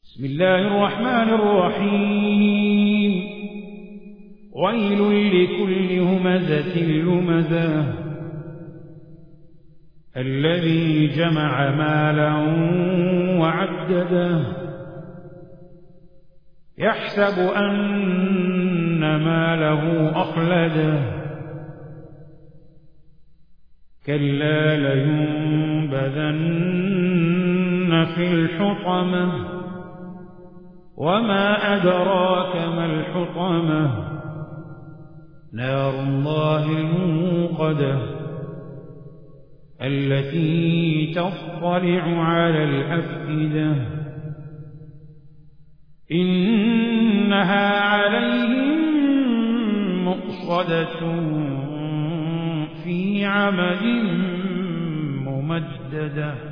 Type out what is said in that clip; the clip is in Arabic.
بسم الله الرحمن الرحيم ويل لكل همزة لمزة الذي جمع مالا وعدده يحسب أن ماله أخلده كلا لينبذن في الحطمة وما أدراك ما الحطمة نار الله الموقدة التي تطلع على الأفئدة إنها عليهم مؤصدة في عمد ممددة.